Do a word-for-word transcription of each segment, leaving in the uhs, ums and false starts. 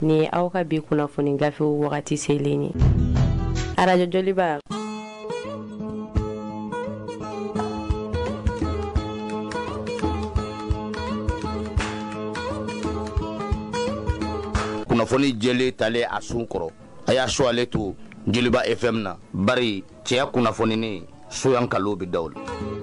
ni aw ka bi kunnafoni gafe wagati selen ye arajo joliba kunnafoni jeli tale a sun kɔrɔ a y'a so ale to Joliba F M na bari cɛya kunnafoni ni soyan kalo bi dawl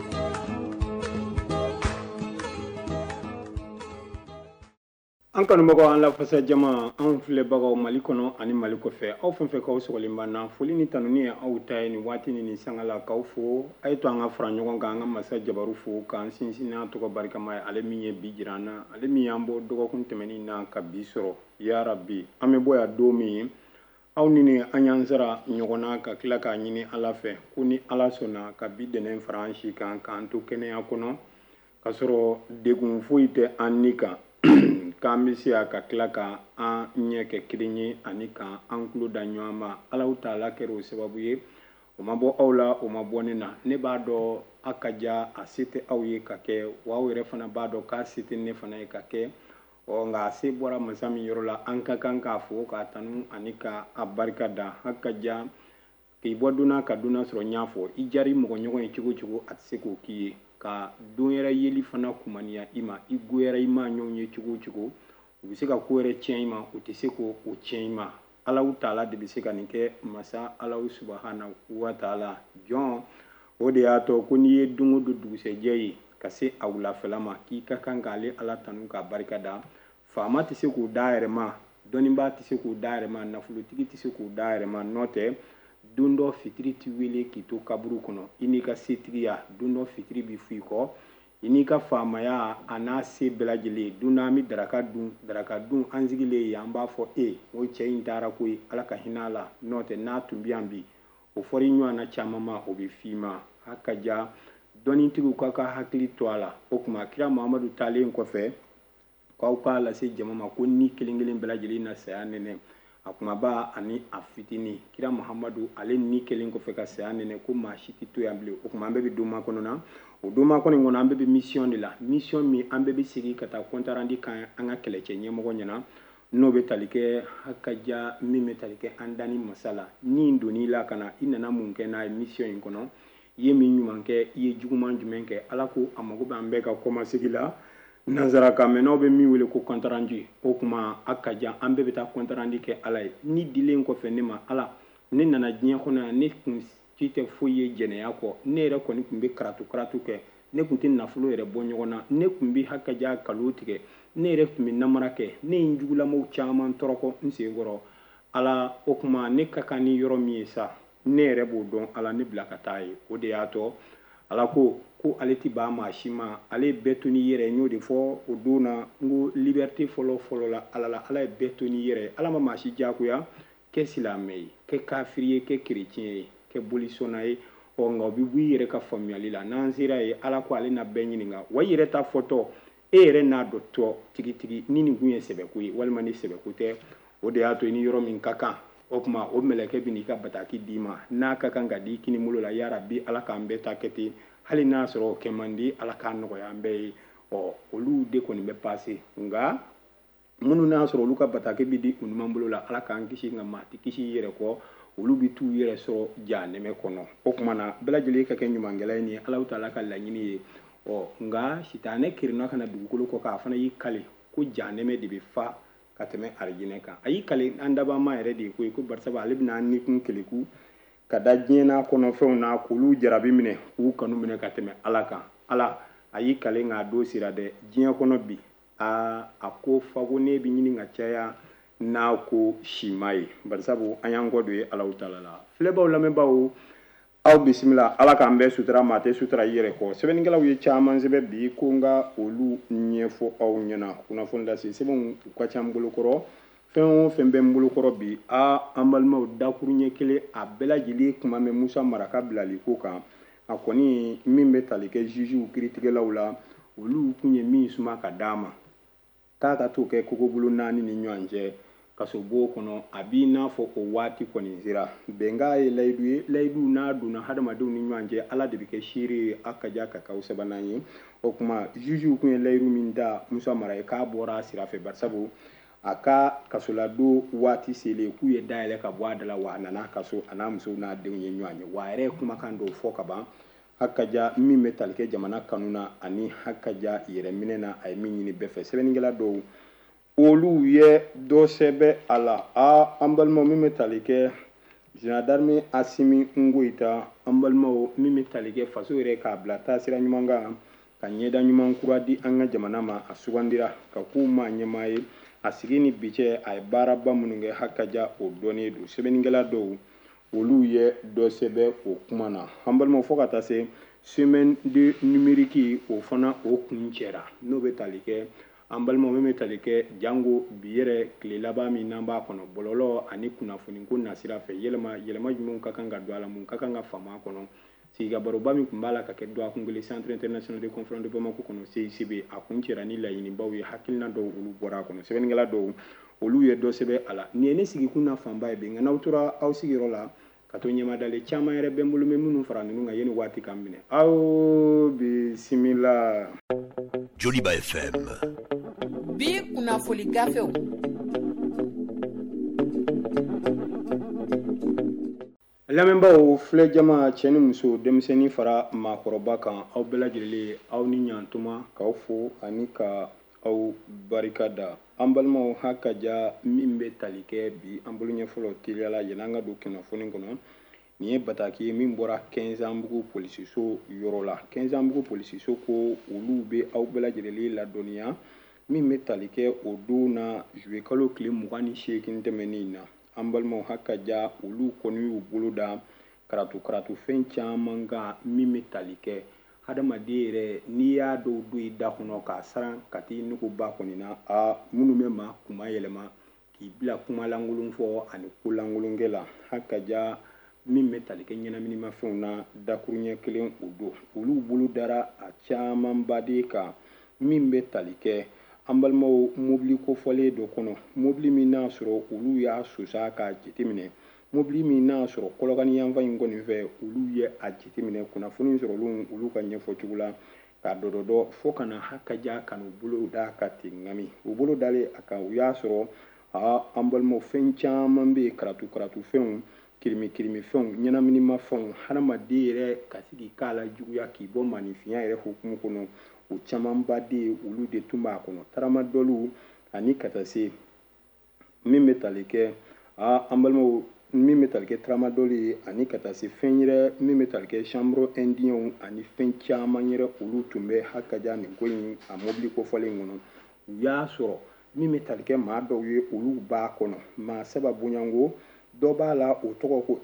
an kanubagaw an lafasa jama an filɛbagaw Mali kɔnɔ ani Mali kɔfɛ aw fɛn fɛn k'aw sɔgɔlenba na foli ni tanuni ye aw ta ye ni waati ni sangala k'aw fo a ye to an ka fara ɲɔgɔn kan an ka masa jabaru fo k'an sinsin n'a tɔgɔ barikama ye ale min ye bi jira an na ale min y'an bɔ dɔgɔkun tɛmɛnin na ka bi sɔrɔ ya rabbi an bɛ bɔ yan don min aw ni ni an y'an sara ɲɔgɔnna ka tila k'a ɲini ala fɛ ko ni ala sɔnna ka bi dɛnɛ fara an si kan k'an to kɛnɛya kɔnɔ ka sɔrɔ degun foyi tɛ an ni kan k'an bɛ se ka tila ka an ɲɛ kɛ kelen ye ani ka an tulo da ɲɔgɔn ma alaw taala kɛra o sababu ye o ma bɔ aw la o ma bɔ ne na ne b'a dɔn a ka ja a se tɛ aw ye ka kɛ wa aw yɛrɛ fana b'a dɔn k'a se tɛ ne fana ye ka kɛ ɔ nka a se bɔra masa min yɔrɔ la an ka kan k'a fɔ k'a tanu ani ka a barika da a ka ja k'i bɔ donna ka donna sɔrɔ n y'a fɔ i jari mɔgɔ ɲɔgɔn ye cogo cogo a tɛ se k'o k'i ye ka don yɛrɛ yeli fana kumaniya i ma i goyara i ma ɲɔgɔn ye cogo cogo u bɛ se ka ko yɛrɛ tiɲɛ i ma u tɛ se k'o tiɲɛ i ma alaw taala de bɛ se ka nin kɛ masa alaw subahana wa taala jɔn o de y'a to ko n'i ye don o don dugusɛjɛ ye ka se a wulafɛla ma k'i ka kan k'ale ala tanu k'a barika da faama tɛ se k'o da yɛrɛ ma dɔnnibaa tɛ se k'o da yɛrɛ ma nafolotigi tɛ se k'o da yɛrɛ ma n'o tɛ don dɔ fitiri tɛ wele k'i to kaburu kɔnɔ i n'i ka setigiya don dɔ fitiri bɛ f'i kɔ i n'i ka faamaya a n'a se bɛɛ lajɛlen don dɔ an bɛ daraka dun daraka dun an sigilen ye an b'a fɔ e o cɛ in taara ko ye ala ka hinɛ a la n'o tɛ n'a tun bɛ yan bi o fɔra i ɲɔgɔnna caman ma o bɛ f'i ma a ka ja dɔnnitigiw ka ka hakili to a la o tuma kira Muhamadu taalen kɔfɛ k'aw k'a lase jama ma ko ni kelen kelen bɛɛ lajɛlen na saya nɛnɛ a kumaba ani a fitini kira Muhamadu ale ni kelen kɔfɛ ka saya nɛnɛ ko maa si tɛ to yan bilen o tuma an bɛɛ bɛ don makɔnɔ na o don makɔnɔ in kɔnɔ an bɛɛ bɛ mission de la mission min an bɛɛ bɛ segin ka taa compte rendu kan an ka kɛlɛcɛ ɲɛmɔgɔ ɲɛna n'o bɛ tali kɛ hakaja min bɛ tali kɛ an dani masala ni donn'i la ka na i nana mun kɛ n'a ye mission in kɔnɔ i ye min ɲuman kɛ i ye juguman jumɛn kɛ ala ko a mago bɛ an bɛɛ ka kɔmasegi la nanzaraka mɛ n'aw bɛ min wele ko compte rendu o tuma a ka jan an bɛɛ bɛ taa compte rendu kɛ ala ye ni dilen kɔfɛ ne ma ala ne nana diɲɛ kɔnɔ yan ne kun si tɛ foyi ye jɛnɛya kɔ ne yɛrɛ kɔni tun bɛ karatu karatu kɛ ne tun tɛ nafolo yɛrɛ bɔ ɲɔgɔn na ne tun bɛ hakaja kalo tigɛ ne yɛrɛ tun bɛ namara kɛ ne ye n jugulamaw caman tɔrɔkɔ n senkɔrɔ ala o tuma ne ka kan ni yɔrɔ min ye sa ne yɛrɛ b'o dɔn ala ne bila ka taa ye o de y'a tɔ ala ko ko ale ti ba maa si ma ale ye bɛɛ to ni yɛrɛ n y'o de fɔ o don na n ko liberté fɔlɔ fɔlɔ la ala la ala ye bɛɛ to ni yɛrɛ ala ma maa si diyagoya kɛ silamɛ ye kɛ kafiri ye kɛ kerecɛn ye kɛ bolisɔnna ye ɔ nka o bɛ bɔ i yɛrɛ ka faamuyali la n'an sera ye ala ko ale na bɛɛ ɲininka wa i yɛrɛ ta fɔtɔ e yɛrɛ n'a dɔtɔ tigitigi ni nin kun ye sɛbɛko ye walima ni sɛbɛko tɛ o de y'a to i ni yɔrɔ min ka kan o tuma o mɛlɛkɛ bɛ n'i ka bataki d'i ma n'a ka kan ka di kini bolo la yarabi ala k'an bɛɛ ta kɛ ten hali n'a sɔrɔ o kɛ man di ala k'a nɔgɔya an bɛɛ ye ɔ olu de kɔni bɛ paase nka minnu n'a sɔrɔ olu ka bataki bɛ di u ɲuman bolo la ala k'an kisi nka maa tɛ kisi i yɛrɛ kɔ olu bɛ t'u yɛrɛ sɔrɔ jahanɛmɛ kɔnɔ o tuma na bɛɛ lajɛlen ka kɛ ɲumankɛla ye nin ye ala ta'ala ka laɲini ye ɔ nka sitanɛ kirinna ka na dugukolo kɔ k'a fana y'i kale ko jahanɛmɛ de bɛ fa ka tɛmɛ arijinɛ kan a y'i kale an dabama yɛrɛ de ye ko ye ko barisabula ale bɛna an nikun keleku ka da diɲɛ n'a kɔnɔfɛnw na k'olu jarabi minɛ k'u kanu minɛ ka tɛmɛ ala kan ala a y'i kale nka a don sera dɛ diɲɛ kɔnɔ bi a a ko fako ne bɛ ɲini ka caya n'a ko sima ye barisabu an y'an kɔ don ye alaw taala la filɛbaw lamɛnbaw aw bisimila ala k'an bɛɛ sutura maa tɛ sutura i yɛrɛ kɔ sɛbɛnnikɛlaw ye caman sɛbɛn bi ko n ka olu ɲɛfɔ aw ɲɛna kunnafoni lase sɛbɛnw u ka ca n bolokɔrɔ fɛn o fɛn bɛ n bolokɔrɔ bi a an balimaw dakuru ɲɛ kelen a bɛɛ lajɛlen kuma mɛn musa maraka bilali ko kan a kɔni min bɛ tali kɛ juges kiiritigɛlaw la olu kun ye min suma ka d'a ma k'a ka t'o kɛ kogobolo naani ni ɲɔgɔn cɛ kaso b'o kɔnɔ a b'i n'a fɔ o waati kɔni sera bɛnkan ye layidu ye layidu n'a donna hadamadenw ni ɲɔgɔn cɛ ala de bɛ kɛ seere ye a ka ja ka k'aw sabanan ye o tuma juges kun ye layidu min da musa mara ye k'a bɔra a sira fɛ barisabu a ka kasolado waati sele k'u ye dayɛlɛ ka bɔ a da la wa a nana kaso a n'a musow n'a denw ye ɲɔgɔn ye wa a yɛrɛ ye kumakan dɔw fɔ ka ban hakaja min bɛ tali kɛ jamana kanu na ani hakaja yɛrɛ minɛ na a ye min ɲini bɛɛ fɛ sɛbɛnnikɛla dɔw olu ye dɔ sɛbɛ a la a an balimaw min bɛ tali kɛ gendarme Asimi Ngoita an balimaw min bɛ tali kɛ faso yɛrɛ k'a bila taasira ɲuman kan ka ɲɛda ɲuman kura di an ka jamana ma a sugandira ka k'u ma ɲɛmaa ye a sigi ni bi cɛ a ye baaraba minnu kɛ hakaja o dɔnnen don sɛbɛnnikɛla dɔw olu ye dɔ sɛbɛ o kuma na an balimaw fɔ ka taa se semaine de numérique o fana o kun cɛra n'o bɛ tali kɛ an balimaw min bɛ tali kɛ jango bi yɛrɛ tile laban min n'an b'a kɔnɔ bɔlɔlɔ ani kunnafoni ko nasira fɛ yɛlɛma yɛlɛma jumɛnw ka kan ka don a la mun ka kan ka faamu a kɔnɔ siga baroba min tun b'a la ka kɛ do a kun kelen centre international de conférence de Bamako kɔnɔ C I C B a kun cɛra ni laɲinibaw ye hakilina dɔw olu bɔra a kɔnɔ sɛbɛnnikɛla dɔw olu ye dɔ sɛbɛ a la nin ye ne sigikun na fanba ye bi nka n'aw tora aw sigiyɔrɔ la ka to ɲɛmadale caman yɛrɛ bɛ n bolo mɛ minnu fara ninnu kan yanni waati k'an minɛ aw bisimila. Joliba F M. bi kunnafoni gafew lamɛnbaaw filɛ jama cɛ ni muso denmisɛnnin fara maakɔrɔba kan aw bɛɛ lajɛlen aw ni ɲantuma k'aw fo ani ka aw barikada an balimaw hakaja min bɛ tali kɛ bi an bolo ɲɛfɔlɔ teliyala yɛlɛ an ka don kunnafoni kɔnɔ nin ye bataki ye min bɔra quinze-Ambugu polisiso yɔrɔ la quinze-Ambugu polisiso ko olu bɛ aw bɛɛ lajɛlen ladɔnniya min bɛ tali kɛ o don na juwe kalo tile mugan ni seegin tɛmɛnen na an balimaw hakaja olu kɔni y'u bolo da karatu karatu fɛn caman kan min bɛ tali kɛ hadamaden yɛrɛ n'i y'a dɔw don i da kɔnɔ k'a saran ka t'i nugu ba kɔni na a minnu bɛ maa kuma yɛlɛma k'i bila kuma lankolon fɔ ani ko lankolon kɛ la hakaja min bɛ tali kɛ ɲɛnaminimafɛnw na dakuruɲɛ kelen o don olu bolo dara a camanba de kan min bɛ tali kɛ an balimaw mobili kofɔlen dɔ kɔnɔ mobili min n'a sɔrɔ olu y'a sosa k'a jateminɛ mobili min n'a sɔrɔ kɔlɔkani yanfan in kɔni fɛ olu ye a jateminɛ kunnafoni sɔrɔ olu olu ka ɲɛfɔcogo la ka dɔdɔdɔ fo ka na hakaja ka n'u bolo da ka ten ŋami u bolo dalen a kan u y'a sɔrɔ a an balimaw fɛn caman bɛ yen karatu karatu fɛnw kirimi kirimi fɛnw ɲɛnaminimafɛnw hadamaden yɛrɛ ka sigi k'a la juguya k'i bɔ maninfinya yɛrɛ hukumu kɔnɔ o camanba de olu de tun b'a kɔnɔ taramadɔliw ani ka taa se min bɛ tali kɛ a an balimaw min bɛ tali kɛ taramadɔli ye ani ka taa se fɛn yɛrɛ min bɛ tali kɛ chambre indien ani fɛn caman yɛrɛ olu tun bɛ hakaja nin ko in a mobili kofɔlen kɔnɔ u y'a sɔrɔ min bɛ tali kɛ maa dɔw ye olu b'a kɔnɔ maa saba bonyanko dɔ b'a la o tɔgɔ ko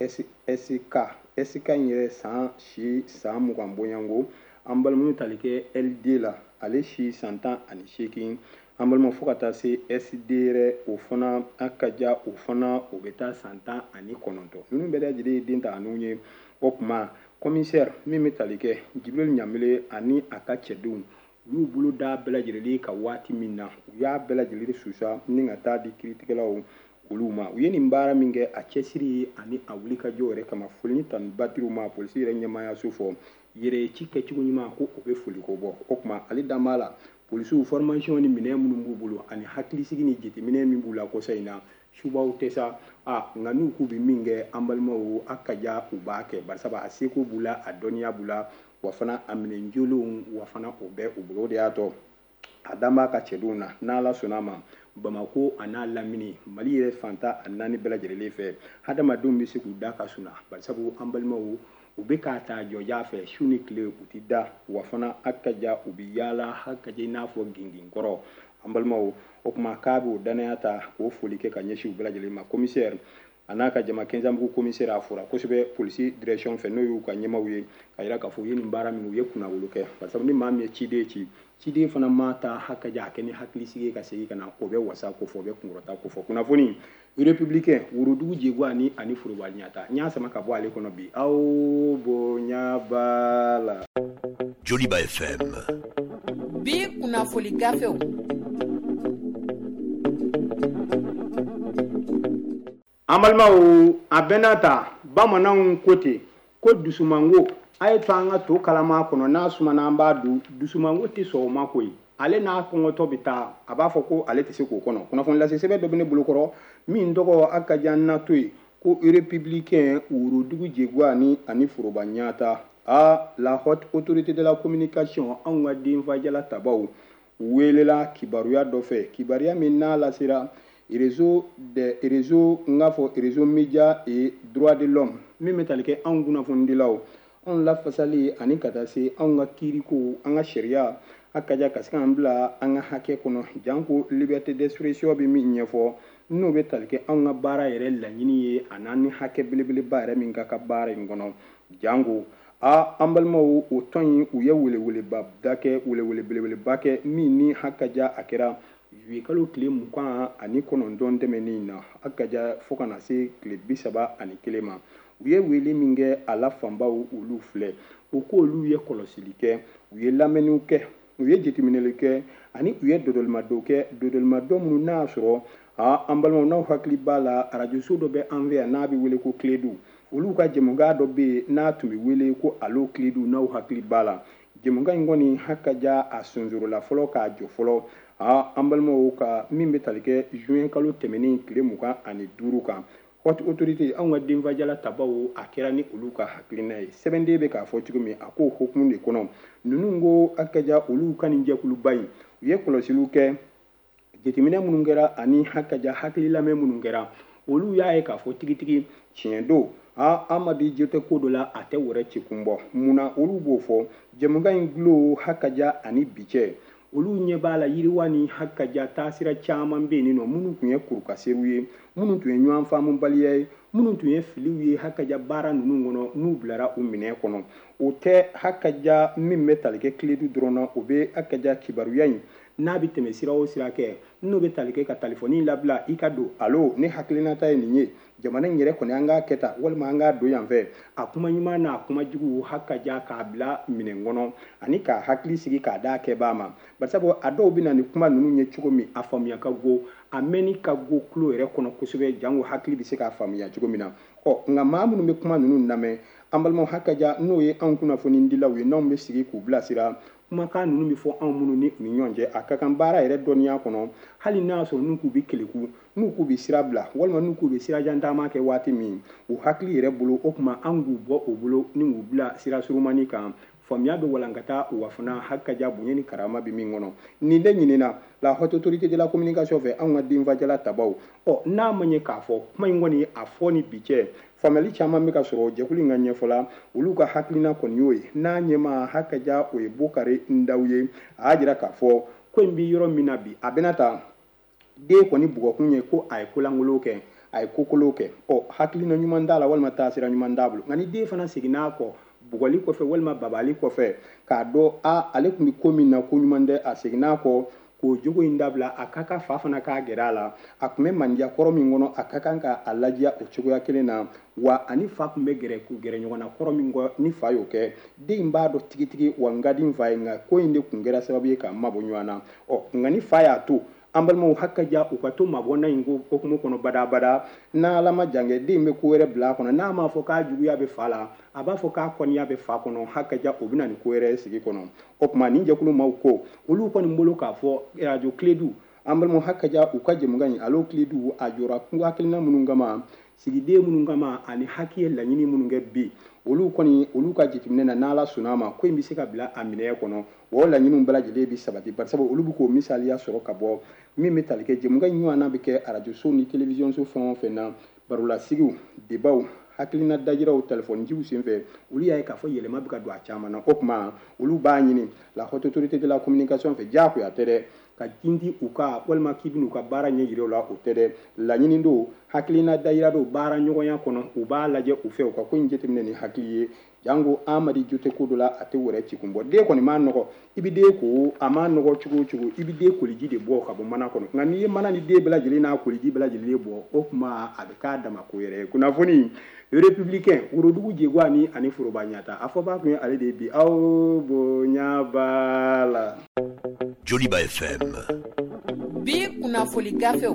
S K S K in yɛrɛ san si san mugan bonyanko an balimaw tali kɛ L D la ale si san tan ani seegin an balimaw fo ka taa se S D yɛrɛ o fana hakaja o fana o bɛ taa san tan ani kɔnɔntɔn ninnu bɛɛ lajɛlen ye den ta n'u ye o tuma commissaire min bɛ tali kɛ Jibril Ɲamile ani a ka cɛdenw u y'u bolo da bɛɛ lajɛlen ka waati min na u y'a bɛɛ lajɛlen susa ni ka taa di kiiritigɛlaw olu ma u ye nin baara min kɛ a cɛsiri ani a wulikajɔ yɛrɛ kama foli ni tanu batiriw ma polisi yɛrɛ ɲɛmaayaso fɔ yɛrɛ ci kɛcogo ɲuman ko o bɛ foli ko bɔ o tuma ale dan b'a la polisiw formation ni minɛn minnu b'u bolo ani hakilisigi ni jateminɛ min b'u la kɔsa in na subaw tɛ sa a nka n'u k'u bɛ min kɛ an balimaw a ka ja u b'a kɛ barisaba a seko b'u la a dɔnniya b'u la wa fana a minɛn jolenw wa fana o bɛ u bolo o de y'a tɔ a dan b'a ka cɛdenw na n'ala sɔnna ma Bamako a n'a lamini Mali yɛrɛ fantan a naani bɛɛ lajɛlen fɛ hadamadenw bɛ se k'u da ka sunna barisabu an balimaw u bɛ k'a ta jɔja fɛ su ni tile u ti da wa fana hakaja u bɛ yaala hakaja i n'a fɔ gingin kɔrɔ an balimaw o tuma k'a bɛ o danaya ta k'o foli kɛ ka ɲɛsin u bɛɛ lajɛlen ma commissaire a n'a ka jama quinze-Ambugu commissaire a fɔra kosɛbɛ polisi direction fɛ n'o y'u ka ɲɛmaw ye ka yira k'a fɔ u ye nin baara min u ye kunnawolo kɛ barisabu ni maa min ye ciden ci ciden fana ma ta hakaja a kɛ ni hakilisigi ye ka segin ka na o bɛ wasa ko fɔ o bɛ kunkɔrɔta ko fɔ kunnafoni républicain worodugu jegu ani ani foroba ɲata n y'a sama ka bɔ ale kɔnɔ bi aw bonya b'a la Joliba F M bi kunnafoni gafew an balimaw a bɛɛ n'a ta bamananw ko ten ko dusumango a ye to an ka to kalama kɔnɔ n'a sumana an b'a dun dusumango tɛ sɔn o ma koyi ale n'a kɔngɔtɔ bɛ taa a b'a fɔ ko ale tɛ se k'o kɔnɔ kunnafoni lase sɛbɛn dɔ bɛ ne bolo kɔrɔ min tɔgɔ a ka jan nato ye ko républicain worodugu jegwa ni ani foroba ɲata a la haute autorité de la communication anw ka denfajala tabaw welela kibaruya dɔ fɛ kibaruya min n'a lasera réseau de réseau nga fɔ réseau média et droit de l'homme min bɛ tali kɛ anw kunnafonidilaw anw lafasali ani ka taa se anw ka kiiriko an ka sariya a ka ja ka se k'an bila an ka hakɛ kɔnɔ janko liberté d'expression bɛ min ɲɛfɔ n'o bɛ tali kɛ anw ka baara yɛrɛ laɲini ye a n'an ni hakɛ belebeleba yɛrɛ min ka ka baara in kɔnɔ janko a an balimaw o tɔn in u ye weleweleba da kɛ welewele belebeleba kɛ min ni hakaja a kɛra juillet kalo tile mugan ani kɔnɔntɔn tɛmɛnen na a ka ja fo ka na se tile bi saba ani kelen ma u ye wele min kɛ a la fanbaw olu filɛ u k'olu ye kɔlɔsili kɛ u ye lamɛnniw kɛ u ye jateminɛli kɛ ani u ye dɔdɔlimadɔ kɛ dɔdɔlimadɔ minnu n'a sɔrɔ a an balimaw n'aw hakili b'a la arajoso dɔ bɛ an fɛ yan n'a bɛ wele ko Kiledu olu ka jɛmukan dɔ bɛ yen n'a tun bɛ wele ko alo Kiledu n'aw hakili b'a la jɛmukan in kɔni hakaja a sonsorola fɔlɔ k'a jɔ fɔlɔ a an balimaw ka min bɛ tali kɛ juin kalo tɛmɛnen tile mugan ani duuru kan haute autorité anw ka denfajala tabaw a kɛra ni olu ka hakilina ye sɛbɛnden bɛ k'a fɔ cogo min a k'o hukumu de kɔnɔ ninnu ko hakaja olu ka nin jɛkuluba in u ye kɔlɔsiliw kɛ jateminɛ minnu kɛra ani hakaja hakili lamɛn minnu kɛra olu y'a ye k'a fɔ tigitigi tiɲɛ don a amadi jete ko dɔ la a tɛ wɛrɛ ci kun bɔ munna olu b'o fɔ jɛmukan in gulo hakaja ani bi cɛ olu ɲɛ b'a la yiriwa ni hakaja taasira caman bɛ yen nɔ minnu tun ye kurukaseru ye minnu tun ye ɲɔgɔn faamubaliya ye minnu tun ye filiw ye hakaja baara ninnu kɔnɔ n'u bilara u minɛ kɔnɔ o tɛ hakaja min bɛ tali kɛ Kiledu dɔrɔn na o bɛ hakaja kibaruya in n'a bɛ tɛmɛ sira o sira kɛ n'o bɛ tali kɛ ka telefɔni labila i ka don alo ne hakilinata ye nin ye jamana in yɛrɛ kɔni an k'a kɛ tan walima an k'a don yan fɛ a kuma ɲuman n'a kuma jugu hakaja k'a bila minɛn kɔnɔ ani k'a hakili sigi k'a d'a kɛbaa ma barisabu a dɔw bɛ na ni kuma ninnu ye cogo min a faamuya ka go a mɛnni ka go tulo yɛrɛ kɔnɔ kosɛbɛ jango hakili bɛ se k'a faamuya cogo min na ɔ nka maa minnu bɛ kuma ninnu lamɛn an balimaw hakaja n'o ye anw kunnafonidilaw ye n'anw bɛ sigi k'u bilasira kumakan ninnu bɛ fɔ anw minnu ni u ni ɲɔgɔn cɛ a ka kan baara yɛrɛ dɔnniya kɔnɔ hali n'a y'a sɔrɔ n'u k'u bɛ keleku n'u k'u bɛ sira bila walima n'u k'u bɛ sira jan taama kɛ waati min u hakili yɛrɛ bolo o tuma an k'u bɔ o bolo ni k'u bila sira surumani kan faamuya bɛ walankata wa fana hakaja bonya ni karama bɛ min kɔnɔ nin de ɲinina la haute autorité de la communication fɛ anw ka denfajala tabaw ɔ n'a ma ɲɛ k'a fɔ kuma in kɔni a fɔ ni bi cɛ faamuyali caman bɛ ka sɔrɔ jɛkulu in ka ɲɛfɔla olu ka hakilina kɔni y'o ye n'a ɲɛma hakaja o ye Bukari Ndaw ye a y'a jira k'a fɔ ko in bɛ yɔrɔ min na bi a bɛna ta den kɔni bugɔkun ye ko a ye kolankolon kɛ a ye kokolow kɛ ɔ hakilina ɲuman t'a la walima taasira ɲuman t'a bolo nka ni den fana seginna a kɔ bugɔli kɔfɛ walima babali kɔfɛ k'a dɔn a ale tun bɛ ko min na ko ɲuman tɛ a seginna a kɔ k'o jogo in dabila a ka kan fa fana k'a gɛrɛ a la a tun bɛ mandiya kɔrɔ min kɔnɔ a ka kan k'a ladiya o cogoya kelen na wa ani fa tun bɛ gɛrɛ k'u gɛrɛ ɲɔgɔn na kɔrɔ min kɔ ni fa y'o kɛ den in b'a dɔn tigitigi wa n ka di n fa ye nka ko in de tun kɛra sababu ye k'a mabɔ ɲɔgɔn na ɔ nka ni fa y'a to an balimaw hakaja u ka to mabɔna in ko hukumu kɔnɔ badabada n'ala ma jan kɛ den bɛ ko wɛrɛ bila a kɔnɔ n'a m'a fɔ k'a juguya bɛ fa la a b'a fɔ k'a kɔniya bɛ fa kɔnɔ hakaja o bɛ na ni ko wɛrɛ sigi kɔnɔ o tuma nin jɛkulu maaw ko olu kɔni bolo k'a fɔ radio Kiledu an balimaw hakaja u ka jɛmukan in alo Kiledu a jɔra kungo hakilina minnu kama sigiden minnu kama ani haki ye laɲini minnu kɛ bi olu kɔni olu ka jateminɛ na n'ala sɔnn'a ma ko in bɛ se ka bila a minɛ kɔnɔ o laɲiniw bɛɛ lajɛlen bɛ sabati barisabu olu bɛ k'o misaliya sɔrɔ ka bɔ min bɛ tali kɛ jɛmukan in ɲɔgɔnna bɛ kɛ arajoso ni télévision so fɛn o fɛn na barolasigiw debaw hakilina dajiraw telefɔnijiw senfɛ olu y'a ye k'a fɔ yɛlɛma bɛ ka don a caman na o tuma olu b'a ɲini la haute autorité de la communication fɛ diyagoya tɛ dɛ ka jindi u ka walima k'i bɛna u ka baara ɲɛ yira u la o tɛ dɛ laɲini don hakilina dajira don baara ɲɔgɔnya kɔnɔ u b'a lajɛ u fɛ u ka ko in jateminɛ ni hakili ye jango amadi jote ko dɔ la a tɛ wɛrɛ ci kun bɔ den kɔni ma nɔgɔ i bɛ den ko a ma nɔgɔ cogo o cogo i bɛ den koliji de bɔ ka bɔ mana kɔnɔ nka n'i ye mana ni den bɛɛ lajɛlen n'a koliji bɛɛ lajɛlen bɔ o tuma a bɛ k'a dama ko yɛrɛ ye kunnafoni républicain worodugu jegwa ni ani foroba ɲata a fɔ b'a kun ye ale de bi aw bonya b'a la. Joliba F M. Bi kunnafoni gafew.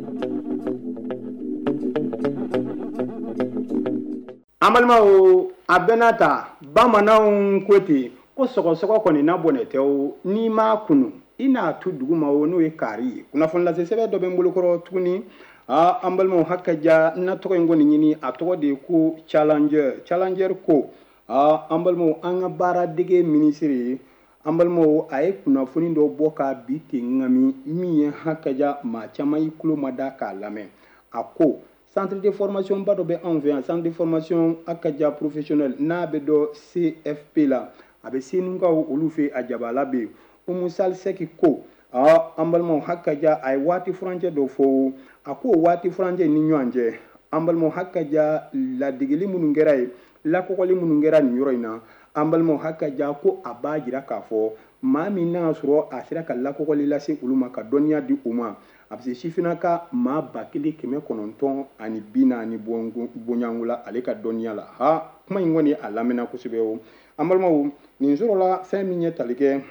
an balimaw a bɛna ta bamananw ko ten ko sɔgɔsɔgɔ kɔni na bɔnɛ tɛ o n'i m'a kunu i n'a to duguma o n'o ye kaari ye kunnafoni lase sɛbɛn dɔ bɛ n bolokɔrɔ tuguni a an balimaw hakɛja n na tɔgɔ in kɔni ɲini a tɔgɔ de ye ko challenger challenger ko a an balimaw an ka baaradege minisiri an balimaw a ye kunnafoni dɔ bɔ ka bi ten ŋami min ye hakɛja maa caman y'i tulo ma da k'a lamɛn a ko centre de formation ba dɔ bɛ anw fɛ yan centre de formation hakɛja professionnel n'a bɛ dɔ C F P la a bɛ senukaw olu fɛ a jabala bɛ yen Umu Saliseki ko a an balimaw hakɛja a ye waati furancɛ dɔ fɔ a ko waati furancɛ ni ɲɔgɔn cɛ an balimaw hakɛja ladegeli minnu kɛra ye lakɔgɔli minnu kɛra nin yɔrɔ in na an balimaw hakɛja ko a b'a jira k'a fɔ maa min n'a sɔrɔ a sera ka lakɔgɔli lase olu ma ka dɔnniya di u ma a bɛ se sifinnaka maa ba kelen kɛmɛ kɔnɔntɔn ani bi naani bonyanko la ale ka dɔnniya la ha kuma in kɔni a lamɛnna kosɛbɛ o an balimaw nin sɔrɔla fɛn min ye tali kɛ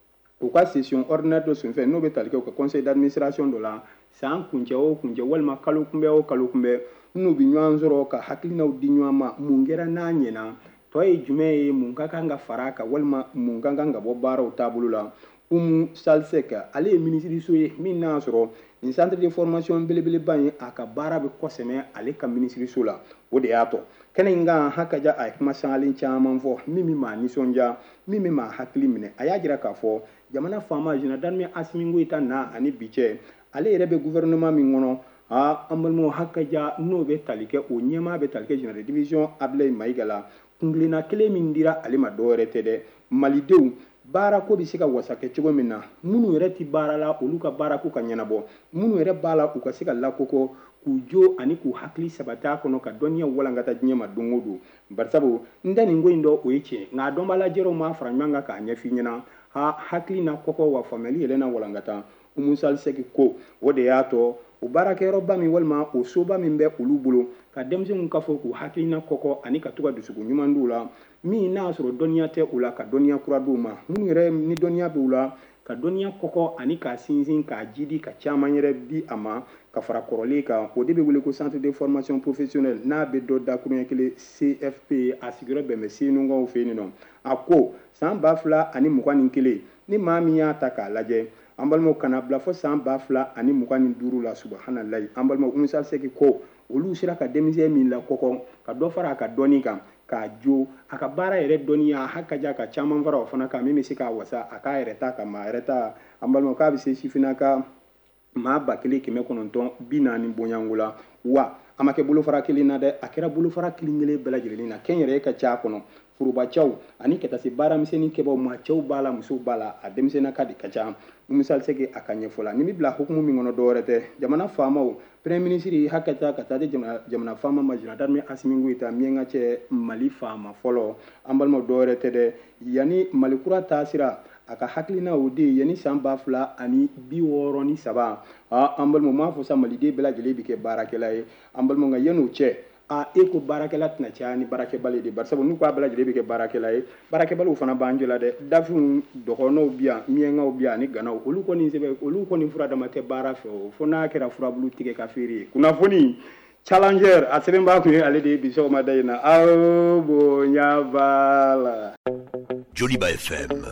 u ka session ordinaire dɔ senfɛ n'o bɛ tali kɛ u ka conseil d'administration dɔ la san kuncɛ o kuncɛ walima kalo kunbɛ o kalo kunbɛ n'u bɛ ɲɔgɔn sɔrɔ ka hakilinaw di ɲɔgɔn ma mun kɛra n'a ɲɛna tɔ ye jumɛn ye mun ka kan ka fara a kan walima mun ka kan ka bɔ baaraw taabolo la Umu Saliseki ale ye minisiriso ye min n'a sɔrɔ nin centre de formation belebeleba in a ka baara bɛ kɔsɛmɛ ale ka minisiriso la o de y'a tɔ kɛnɛ in kan hakɛja a ye kuma sangalen caman fɔ min bɛ maa nisɔndiya min bɛ maa hakili minɛ a y'a jira k'a fɔ jamana faama Général d'Armée Asimi Goïta na ani bi cɛ ale yɛrɛ bɛ gouvernement min kɔnɔ a an balimaw hakɛja n'o bɛ tali kɛ o ɲɛmaa bɛ tali kɛ général de division Abilaye Mayiga la kungilenna kelen min dira ale ma dɔwɛrɛ tɛ dɛ malidenw baara ko bɛ se ka wasa kɛ cogo min na minnu yɛrɛ tɛ baara la olu ka baara ko ka ɲɛnabɔ minnu yɛrɛ b'a la u ka se ka lakoko k'u jo ani k'u hakili sabati a kɔnɔ ka dɔnniya walankata diɲɛ ma don o don barisabu n tɛ nin ko in dɔn o ye tiɲɛ nka a dɔnbalajɛrɛw m'a fara ɲɔgɔn kan k'a ɲɛf'i ɲɛna ha hakili na kɔkɔ wa faamuyali yɛrɛ na walankata Umu Saliseki ko o de y'a tɔ o baarakɛyɔrɔba min walima o soba min bɛ olu bolo ka denmisɛnninw ka fɔ k'u hakilina kɔkɔ ani ka to ka dusukun ɲuman d'u la min n'a sɔrɔ dɔnniya tɛ u la ka dɔnniya kura d'u ma minnu yɛrɛ ni dɔnniya b'u la ka dɔnniya kɔkɔ ani k'a sinsin k'a jidi ka caman yɛrɛ di a ma ka fara kɔrɔlen kan o de bɛ wele ko centre de formation professionnelle n'a bɛ dɔ dakuruɲɛ kelen C F P a sigiyɔrɔ bɛn bɛ senukaw fɛ yen nɔ a ko san ba fila ani mugan ni kelen ni maa min y'a ta k'a lajɛ an balimaw kana bila fɔ san ba fila ani mugan ni duuru la subahanallahi an balimaw Umu Saliseki ko olu sera ka denmisɛn min lakɔkɔ ka dɔ fara a ka dɔnni kan k'a jo a ka baara yɛrɛ dɔnniya hakɛja ka caman fara o fana kan min bɛ se k'a wasa a k'a yɛrɛ ta ka maa yɛrɛ ta an balimaw k'a bɛ se sifinnaka maa ba kelen kɛmɛ kɔnɔntɔn bi naani bonyanko la wa a ma kɛ bolofara kelen na dɛ a kɛra bolofara kelen kelen bɛɛ lajɛlen na kɛn yɛrɛ ka ca a kɔnɔ forobacɛw ani ka taa se baaramisɛnnin kɛbaw ma cɛw b'a la musow b'a la a denmisɛnninnaka de ka ca Umu Saliseki a ka ɲɛfɔ la nin bɛ bila hukumu min kɔnɔ dɔwɛrɛ tɛ jamana faamaw premier ministre hakɛja ka taa di jamana jamana faama ma Général d'Armée Asimi Goïta min ka cɛ Mali faama fɔlɔ an balimaw dɔwɛrɛ tɛ dɛ yanni Mali kura taa sira a ka hakilina o de ye yanni san ba fila ani bi wɔɔrɔ ni saba a an balimaw m'a fɔ sa maliden bɛɛ lajɛlen bɛ kɛ baarakɛla ye an balimaw nka yan'o cɛ a e ko baarakɛla tɛna caya ni baarakɛbali de barisabu n'u ko a bɛɛ lajɛlen bɛ kɛ baarakɛla ye baarakɛbaliw fana b'an jɛla dɛ dafinw dɔgɔnɔw bi yan miɲɛnkaw bi yan ani ganaw olu kɔni sɛbɛn olu kɔni fura dama tɛ baara fɛ o fo n'a kɛra furabulu tigɛ ka feere ye kunnafoni challenger a sɛbɛnbaa kun ye ale de ye bi sɔgɔmada in na aw bonya b'a la. Joliba F M.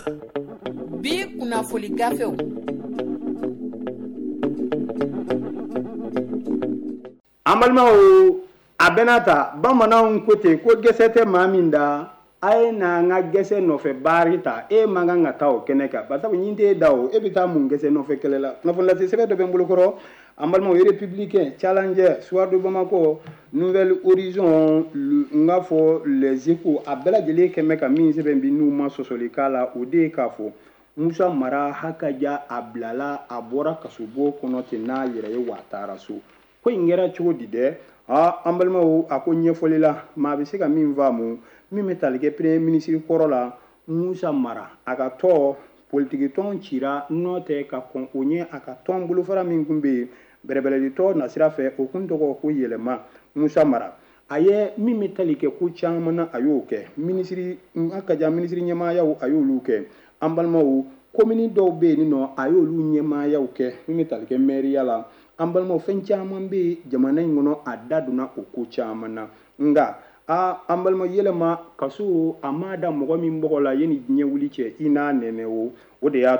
bi kunnafoni gafew. an balimaw a bɛna ta bamananw ko ten ko gɛsɛ tɛ maa min da a ye n'an ka gɛsɛ nɔfɛ baari ta e man kan ka taa o kɛnɛ kan barisabu ɲin t'e da o e bɛ taa mun gɛsɛ nɔfɛ kɛlɛ la kunnafoni lase sɛbɛn dɔ bɛ n bolokɔrɔ an balimaw ye républicain challenger soir de Bamako nouvelle horizon n k'a fɔ les échos a bɛɛ lajɛlen kɛmɛ ka min sɛbɛn bi n'u ma sɔsɔli k'a la o de ye k'a fɔ Musa Mara hakɛja a bilala a bɔra kasobon kɔnɔ ten n'a yɛrɛ ye wa a taara so ko in kɛra cogo di dɛ ah an balimaw a ko ɲɛfɔli la maa bɛ se ka min faamu min bɛ tali kɛ premier ministre kɔrɔ la Musa Mara a ka tɔ politiki tɔn cira n'o tɛ ka kɔn o ɲɛ a ka tɔn bolofara min kun bɛ yen bɛrɛbɛrɛlitɔ nasira fɛ o kun tɔgɔ ko yɛlɛma Musa Mara a ye min bɛ tali kɛ ko caman na a y'o kɛ minisiri hakɛja minisiri ɲɛmaayaw a y'olu kɛ an balimaw komini dɔw bɛ yen nɔ a y'olu ɲɛmaayaw kɛ min bɛ tali kɛ mɛriya la an balimaw fɛn caman bɛ jamana in kɔnɔ a da donna o ko caman na nka a an balimaw yɛlɛma kaso a ma da mɔgɔ min bɔgɔ la yanni diɲɛ wuli cɛ i n'a nɛnɛ o o de y'a to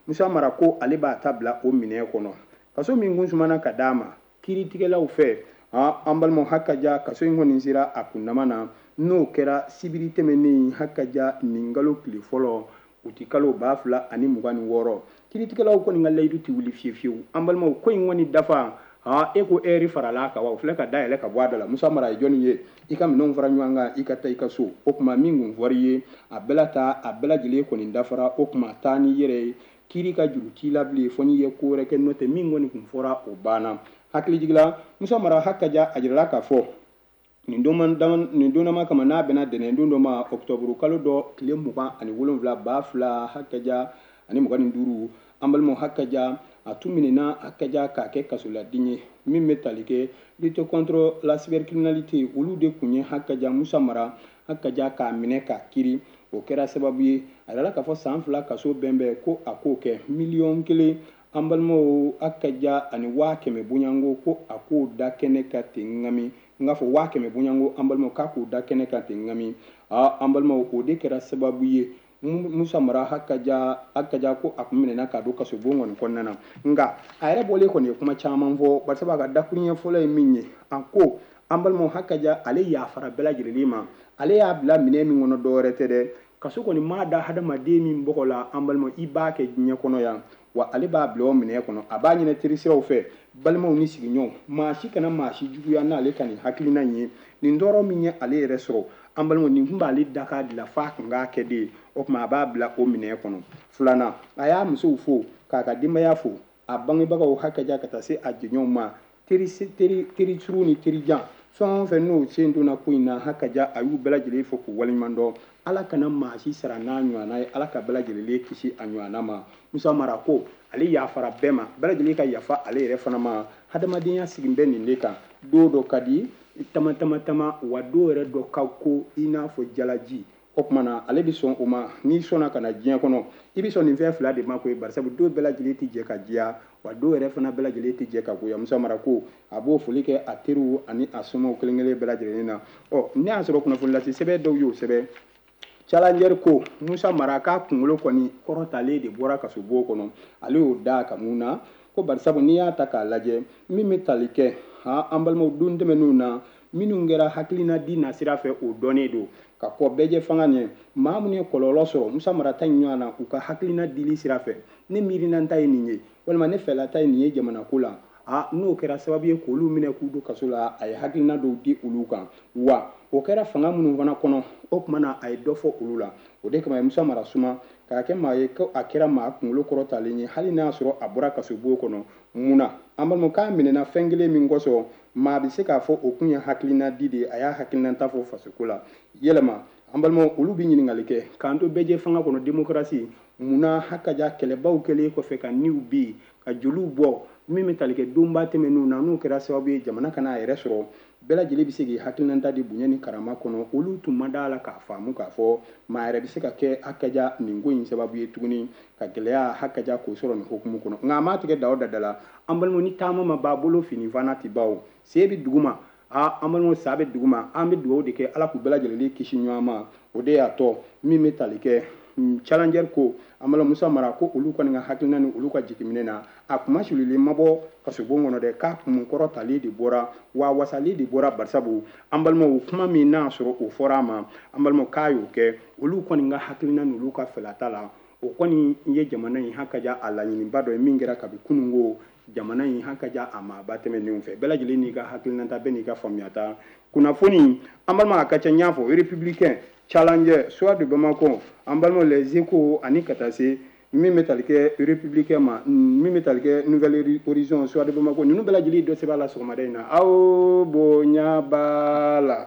Musa Mara ko ale b'a ta bila o minɛ kɔnɔ kaso min kun sumana ka d'a ma kiiritigɛlaw fɛ an balimaw hakaja kaso in kɔni sera a kundama na n'o kɛra sibiri tɛmɛnen hakaja nin kalo tile fɔlɔ o ti kalo ba fila ani mugan ni wɔɔrɔ kiiritigɛlaw kɔni ka layidu ti wuli fiyewu fiyewu an balimaw ko in kɔni dafa ha e ko eri farala ka wa o filɛ ka dayɛlɛ ka bɔ a da la Musa Mara ye jɔnni ye i ka minɛnw fara ɲɔgɔn kan i ka taa i ka so o tuma min kun fɔri ye a bɛɛ la taa a bɛɛ lajɛlen kɔni dafara o tuma taa ni yɛrɛ ye kiiri ka juru t'i la bilen fɔ n'i ye ko wɛrɛ kɛ n'o tɛ min kɔni kun fɔra o banna hakili jigila Musa Mara hakaja a jirala k'a fɔ nin donnama kama n'a bɛna dɛnɛndon dɔ ma ɔktɔburu kalo dɔ tile mugan ani wolonwula ba fila hakaja ani mugan ni duuru an balimaw hakaja a tun minɛna hakaja k'a kɛ kasoladen ye min bɛ tali kɛ lutte contre la cybercriminalité olu de kun ye hakaja Musa Mara hakaja k'a minɛ k'a kiri o kɛra sababu ye a yɛrɛ la k'a fɔ san fila kaso bɛnbɛn ko a k'o kɛ miliyɔn kelen an balimaw hakaja ani waa kɛmɛ bonyanko ko a k'o da kɛnɛ ka ten ŋami n k'a fɔ waa kɛmɛ bonyanko an balimaw k'a k'o da kɛnɛ ka ten ŋami an balimaw o de kɛra sababu ye Musa Mara hakaja hakaja ko a kun minɛna k'a don kaso bon kɔni kɔnɔna na nka a yɛrɛ bɔlen kɔni ye kuma caman fɔ barisa a ka dakuruɲɛ fɔlɔ ye min ye a ko an balimaw hakaja ale yafara bɛɛ lajɛlen ma ale y'a bila minɛ min kɔnɔ dɔwɛrɛ tɛ dɛ kaso kɔni maa da hadamaden min bɔgɔ la an balimaw i b'a kɛ diɲɛ kɔnɔ yan wa ale b'a bila o minɛ kɔnɔ a b'a ɲɛnɛ terisiraw fɛ balimaw ni sigiɲɔgɔnw maa si kana maa si juguya n'ale ka nin hakilina in ye nin tɔɔrɔ min ye ale yɛrɛ sɔrɔ an balimaw nin kun b'ale da k'a dilan f'a kun k'a kɛ de ye o tuma a b'a bila o minɛ kɔnɔ filanan a y'a musow fo k'a ka denbaya fo a bangebagaw hakaja ka taa se a jɛɲɔgɔnw ma teri teri teri suru ni terijan fɛn o fɛn n'o sen donna ko in na hakaja a y'u bɛɛ lajɛlen fo k'u waleɲuman dɔn ala kana maa si sara n'a ɲɔgɔnna ye ala ka bɛɛ lajɛlen kisi a ɲɔgɔnna ma Musa Mara ko ale yafara bɛɛ ma bɛɛ lajɛlen ka yafa ale yɛrɛ fana ma hadamadenya sigin bɛ nin de kan don dɔ ka di tama tama tama wa don yɛrɛ dɔ ka ko i n'a fɔ jalaji o tuma na ale bɛ sɔn o ma n'i sɔnna ka na diɲɛ kɔnɔ i bɛ sɔn nin fɛn fila de ma koyi bari sabu don bɛɛ lajɛlen tɛ jɛ ka diya wa don yɛrɛ fana bɛɛ lajɛlen tɛ jɛ ka goya Musa Mara ko a b'o foli kɛ a teriw ani a somɔgɔw kelen kelen bɛɛ lajɛlen na ɔ ne y'a sɔrɔ kunnafoni lase sɛbɛn dɔw y'o sɛbɛn Challenger ko Musa Mara k'a kunkolo kɔni kɔrɔtalen de bɔra kaso bon kɔnɔ ale y'o da ka mun na ko bari sabu n'i y'a ta k'a lajɛ min bɛ tali kɛ ha an balimaw don tɛmɛnenw na minnu kɛra hakilina di na sira fɛ o dɔnnen don ka kɔ bɛɛ fanga ɲɛ maa minnu ye kɔlɔlɔ sɔrɔ Musa Mara ta in ɲɔgɔn na u ka hakilina dili sira fɛ ne miirina ta ye nin ye walima ne fɛla ta ye nin ye jamana ko la a n'o kɛra sababu ye k'olu minɛ k'u don kaso la a ye hakilina dɔw di olu kan wa o kɛra fanga minnu fana kɔnɔ o tuma na a ye dɔ fɔ olu la o de kama Musa Mara suma k'a kɛ maa ye ko a kɛra maa kunkolo kɔrɔtalen ye hali n'a y'a sɔrɔ a bɔra kaso bon kɔnɔ mun na an balimaw k'a minɛna fɛn kelen min kɔsɔn maa bɛ se k'a fɔ o kun ye hakilina di de a y'a hakilina ta fɔ fasoko la yɛlɛma an balimaw olu bɛ ɲininkali kɛ k'an to bɛɛ fanga kɔnɔ démocratie munna hakaja kɛlɛbaw kɛlen kɔfɛ ka niw bin ka joliw bɔ min bɛ tali kɛ donba tɛmɛnenw na n'o kɛra sababu ye jamana kana a yɛrɛ sɔrɔ bɛɛ lajɛlen bɛ se k'i hakilina ta di bonya ni karama kɔnɔ olu tun ma d'a la k'a faamu k'a fɔ maa yɛrɛ bɛ se ka kɛ hakaja nin ko in sababu ye tuguni ka gɛlɛya hakaja k'o sɔrɔ nin hukumu kɔnɔ nka a ma tigɛ da o da da la an balimaw ni taama ma b'a bolo fini fana ti baw se bɛ dugu ma a an balimaw sa bɛ dugu ma an bɛ dugawu de kɛ ala k'u bɛɛ lajɛlen kisi ɲɔgɔn ma o de y'a tɔ min bɛ tali kɛ Challenger ko an balimaw Musa Mara ko olu kɔni ka hakilina ni olu ka jigiminɛ na a kuma sulilen ma bɔ kaso bon kɔnɔ dɛ k'a kun kɔrɔtali de bɔra wa wasali de bɔra bari sabu an balimaw kuma min n'a sɔrɔ o fɔra a ma an balimaw k'a y'o kɛ olu kɔni ka hakilina ni olu ka fɛlata la o kɔni ye jamana in hakaja a laɲiniba dɔ ye min kɛra kabi kunungo jamana in hakaja a ma ba tɛmɛnenw fɛ bɛɛ lajɛlen n'i ka hakilinata bɛɛ n'i ka faamuyata kunnafoni an balimaw a ka ca n y'a fɔ républicain Challenger soit de Bamako an balimaw les échos ani ka taa se min bɛ tali kɛ républicain ma min bɛ tali kɛ nouvelle horizon soit de Bamako ninnu bɛɛ lajɛlen dɔ sɛbɛn a la sɔgɔmada in na aw bonya b'a la.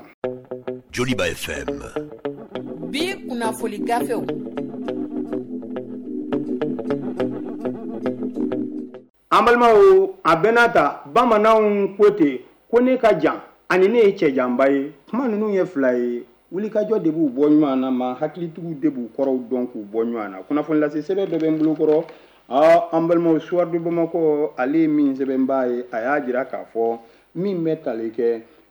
Joliba F M. Bi kunnafoni gafew. An balimaw a bɛɛ n'a ta bamananw ko ten ko ne ka jan ani ne ye cɛ janba ye kuma ninnu ye fila ye wulikajɔ de b'u bɔ ɲɔgɔn na ma hakilitigiw de b'u kɔrɔw dɔn k'u bɔ ɲɔgɔn na kunnafoni lase sɛbɛn dɔ bɛ n bolo kɔrɔ aa an balimaw Soir de Bamako ale ye min sɛbɛnbaa ye a y'a jira k'a fɔ min bɛ tali kɛ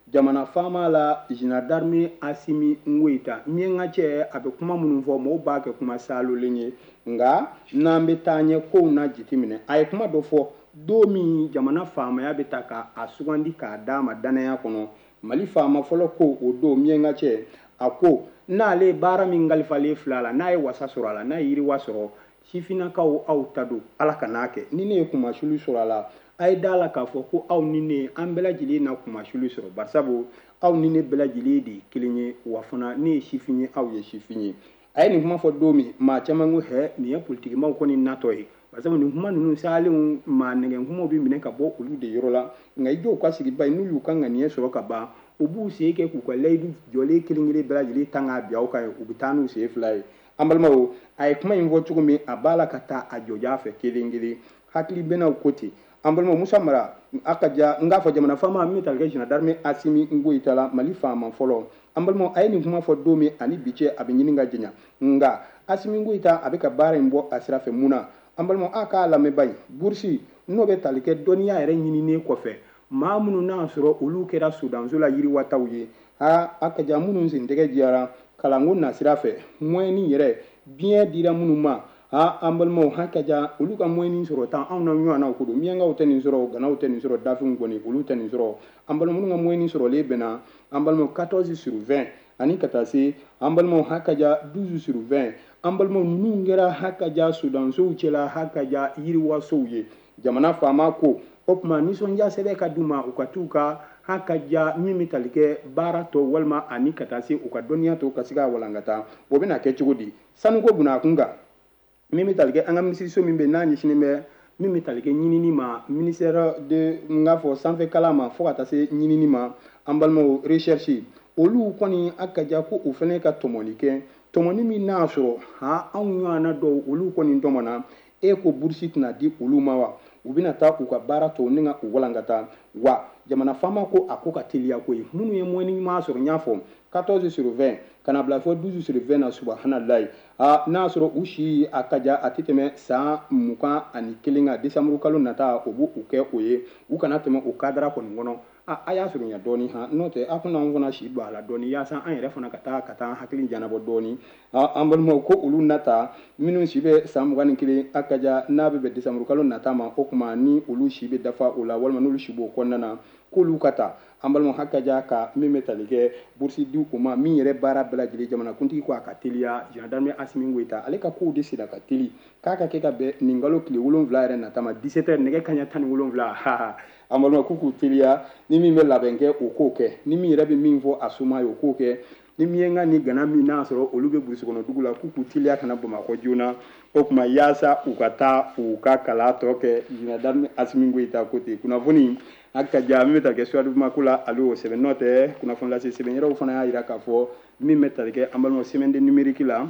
jamana faama la général d'armée Assimi Goïta min ŋa cɛ a bɛ kuma minnu fɔ mɔgɔw b'a kɛ kuma saalolen ye nka n'an bɛ taa ɲɛ kow na jateminɛ a ye kuma dɔ fɔ don min jamana faamaya bɛ ta k'a sugandi k'a d'a ma danaya kɔnɔ mali faama fɔlɔ ko o don min ŋa cɛ a ko n'ale baara min kalifalen filɛ a la n'a ye wasa sɔrɔ a la n'a ye yiriwa sɔrɔ sifinnakaw aw ta don ala ka n'a kɛ ni ne ye kumasulu sɔrɔ a la a ye da la k'a fɔ ko aw ni ne an bɛɛ lajɛlen na kumasulu sɔrɔ barisabu aw ni ne bɛɛ lajɛlen de ye kelen ye wa fana ne ye sifin ye aw ye sifin ye a ye nin kuma fɔ don min maa caman ko hɛ nin ye politikimaw kɔni natɔ ye barisabu nin kuma ninnu salenw maa nɛgɛn kumaw bɛ minɛ ka bɔ olu de yɔrɔ la nka i jɔw ka sigi ba ye n'u y'u ka ŋaniya sɔrɔ ka ban u b'u sen kɛ k'u ka layidu jɔlen kelen kelen bɛɛ lajɛlen tan k'a bin aw kan ye u bɛ taa n'u sen fila ye an balimaw a ye kuma in fɔ cogo min a b'a la ka taa a jɔja fɛ kelen kelen hakili bɛnaw ko ten an balimaw Musa Mara a ka ja n k'a fɔ jamana faama min bɛ tali kɛ général d'armée Assimi Goïta la mali faama fɔlɔ an balimaw a ye nin kuma fɔ don min ani bi cɛ a bɛ ɲini ka janya nka Assimi Goïta a bɛ ka baara in bɔ a sira fɛ mun na an balimaw a k'a lamɛn ba ye burusi n'o bɛ tali kɛ dɔnniya yɛrɛ ɲininen kɔfɛ maa minnu n'a sɔrɔ olu kɛra sudanso la yiriwataw ye ha a ka ja minnu sen tɛgɛ diyara kalanko nasira fɛ moyɛni yɛrɛ biɲɛ dira minnu ma ha an balimaw ha ka ja olu ka moyɛni sɔrɔ tan anw na ɲɔgɔnnaw ko don miyankaw tɛ nin sɔrɔ ganaw tɛ nin sɔrɔ dafinw kɔni olu tɛ nin sɔrɔ an balimaw minnu ka moyɛni sɔrɔlen bɛnna an balimaw quatorze sur vingt ani ka taa se an balimaw ha ka ja douze sur vingt an balimaw ninnu kɛra ha ka ja sudansow cɛla ha ka ja yiriwasow ye jamana faama ko o tuma nisɔndiya sɛbɛn ka d'u ma u ka t'u ka ha ka ja min bɛ tali kɛ baara tɔ walima ani ka taa se u ka dɔnniya to ka se k'a walankata o bɛna kɛ cogo di sanuko bunna a kun kan min bɛ tali kɛ an ka minisiriso min bɛ n'a ɲɛsinnen bɛ min bɛ tali kɛ ɲinini ma ministère de n k'a fɔ sanfɛ kalan ma fo ka taa se ɲinini ma an balimaw recherche olu kɔni a ka ja ko u fana ka tɔmɔni kɛ tɔmɔni min n'a sɔrɔ ha anw ɲɔgɔnna dɔw olu kɔni tɔmɔna e ko burusi tɛna di olu ma wa u bɛna taa u ka baara tɔw ni ka u walankata wa jamana faama ko a ko ka teliya ko ye minnu ye moyɛni ɲuman sɔrɔ n y'a fɔ quatorze sur vingt ka na bila fɔ douze sur vingt na subahanallahi a n'a sɔrɔ u si a ka ja a tɛ tɛmɛ san mugan ani kelen kan desanburu kalo nata o b'u kɛ o ye u kana tɛmɛ o kadara kɔni kɔnɔ a a y'a surunya dɔɔni han n'o tɛ a kun anw fana si don a la dɔɔni yaasa an yɛrɛ fana ka taa ka taa hakili janabɔ dɔɔni an balimaw ko olu nata minnu si bɛ san mugan ni kelen a ka ja n'a bɛ bɛn desanburu kalo nata ma o tuma ni olu si bɛ dafa o la walima n'olu si b'o kɔnɔna na k'olu ka taa an balimaw ha ka ja ka min bɛ tali kɛ burusi di o ma min yɛrɛ baara bɛɛ lajɛlen jamanakuntigi ko a ka teliya général d'armée Assimi Goïta ale ka kow de sera ka teli k'a ka kɛ ka bɛn nin kalo tile wolonwula yɛrɛ nata ma dix-sept heures nɛgɛ kaɲɛ tan ni wolonwula ha an balimaw k'u k'u teliya ni min bɛ labɛn kɛ o k'o kɛ ni min yɛrɛ bɛ min fɔ a soma ye o k'o kɛ ni miyanka ni gana min n'a sɔrɔ olu bɛ burusi kɔnɔ dugu la k'u k'u teliya kana bamakɔ joona o tuma yaasa u ka taa u ka kalan tɔ kɛ général d'armée Assimi Goïta ko ten kunnafoni a ka ja min bɛ tali kɛ suwaduma ko la ale y'o sɛbɛn n'o tɛ kunnafoni lase sɛbɛn yɛrɛw fana y'a jira k'a fɔ min bɛ tali kɛ an balimaw semaine de numérique la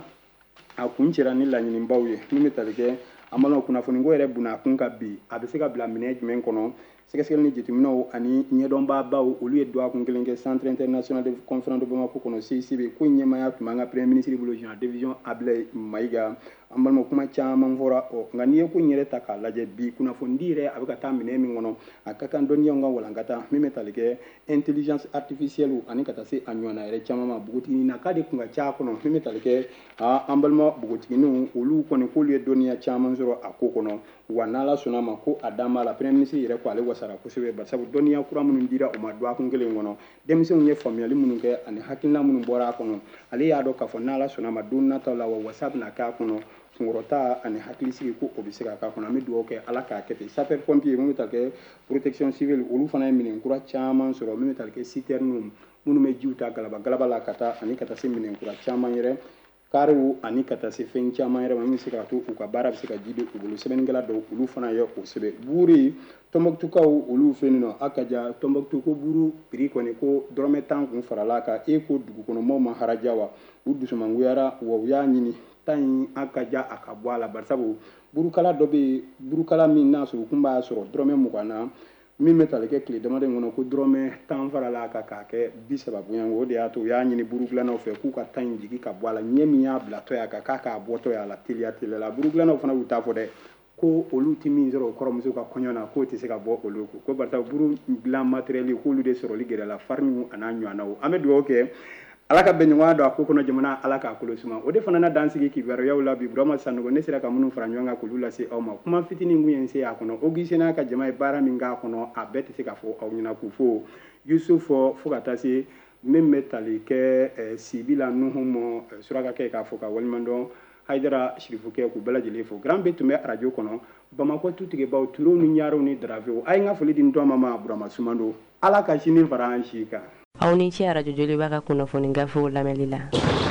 a kun cɛra ni laɲinibaw ye min bɛ tali kɛ an balimaw kunnafoni ko yɛrɛ bunna a kun ka bi a bɛ se ka bila minɛ jumɛn kɔnɔ sɛgɛsɛgɛli ni jateminɛw ani ɲɛdɔnbaabaw olu ye dɔgɔ a kun kelen kɛ centre international de conférence de Bamako kɔnɔ C I C B ko ɲɛmaya tun b'an ka premier ministre bolo général division Abilaye Mayiga an balimaw kuma caman fɔra ɔ nka n'i ye ko in yɛrɛ ta k'a lajɛ bi kunnafoni di yɛrɛ a bɛ ka taa minɛ min kɔnɔ a ka kan dɔnniyaw ka walankata min bɛ tali kɛ intelligence artificielle ani ka taa se a ɲɔgɔnna yɛrɛ caman ma npogotiginin na k'a de kun ka ca a kɔnɔ min bɛ tali kɛ an balima npogotigininw olu kɔni k'olu ye dɔnniya caman sɔrɔ a ko kɔnɔ wa n'ala sɔnna a ma ko a dan b'a la premier ministre yɛrɛ ko ale wasara kosɛbɛ barisabu dɔnniya kura minnu dira o ma don a kun kelen kɔnɔ denmisɛnw ye faamuyali minnu kɛ ani hakilina minnu bɔra a kɔnɔ ale y'a dɔn k'a fɔ n'ala sɔnna a ma don nataw la wa wasa bɛna k'a kɔnɔ kunkɔrɔta ani hakilisigi ko o bɛ se ka k'a kɔnɔ an bɛ dugawu kɛ ala k'a kɛ ten sapeur pompier minnu bɛ tali kɛ protection civile olu fana ye minɛn kura caman sɔrɔ min bɛ tali kɛ citerne minnu bɛ jiw ta galaba galaba la ka taa ani ka taa se minɛn kura caman yɛrɛ karew ani ka taa se fɛn caman yɛrɛ ma min bɛ se ka to u ka baara bɛ se ka ji don u bolo sɛbɛnnikɛla dɔw olu fana ye o sɛbɛn buuri tɔnbɔkutukaw olu fɛ yen nɔ a ka ja tɔnbɔkutu ko buuru prix kɔni ko dɔrɔmɛ tan kun farala kan e ko dugukɔnɔmɔgɔw ma haraja wa u dusumangoyara wa u y'a ɲini tan in a ka ja a ka bɔ a la barisabu burukala dɔ bɛ yen burukala min n'a sɔrɔ u kun b'a sɔrɔ dɔrɔmɛ mugan na min bɛ tali kɛ tile damadɔ kɔnɔ ko dɔrɔmɛ tan farala a kan k'a kɛ bi saba bonya o de y'a to u y'a ɲini burudilannaw fɛ k'u ka tan in jigi ka bɔ a la ɲɛ min y'a bila tɔ y'a kan k'a k'a bɔtɔ y'a la teliya teliya la burudilannaw fana y'u ta fɔ dɛ ko olu ti min sɔrɔ o kɔrɔmuso ka kɔɲɔ na k'o tɛ se ka bɔ olu ko ko barisa buru dilan matériel k'olu de sɔrɔli gɛrɛla farniw an'a ɲɔgɔnnaw an bɛ dugawu kɛ ala ka bɛnɲɔgɔnya don a ko kɔnɔ jamana ala k'a kolo suma o de fana na dan sigi kibaruyaw la bi Burama Sanogo ne sera ka minnu fara ɲɔgɔn kan k'olu lase aw ma kuma fitinin kun ye n se a kɔnɔ Augustin n'a ka jama ye baara min k'a kɔnɔ a bɛɛ tɛ se ka fɔ aw ɲɛna k'u fo Yusufu fo ka taa se min bɛ tali kɛ Sibila Nuhu mɔ surakakɛ k'a fɔ ka walimadɔn Haidara Sirifukɛ k'u bɛɛ lajɛlen fo grand bɛ tun bɛ arajo kɔnɔ Bamakɔ tutigɛbaw Turew ni Ɲarew ni Daravew a ye n ka foli di n dɔn ma Burama Sumando ala ka sini fara an si kan aw ni ce arajo Joliba ka kunnafoni gafew lamɛnli la